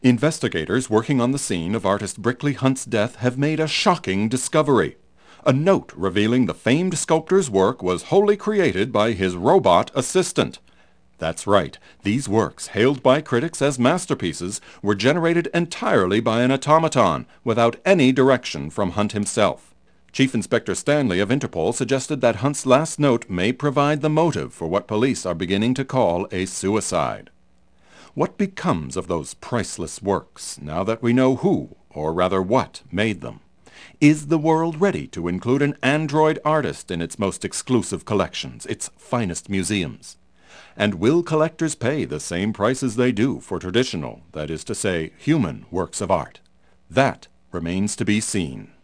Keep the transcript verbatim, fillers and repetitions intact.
Investigators working on the scene of artist Brickley Hunt's death have made a shocking discovery. A note revealing the famed sculptor's work was wholly created by his robot assistant. That's right, these works, hailed by critics as masterpieces, were generated entirely by an automaton, without any direction from Hunt himself. Chief Inspector Stanley of Interpol suggested that Hunt's last note may provide the motive for what police are beginning to call a suicide. What becomes of those priceless works, now that we know who, or rather what, made them? Is the world ready to include an android artist in its most exclusive collections, its finest museums? And will collectors pay the same prices they do for traditional, that is to say, human works of art? That remains to be seen.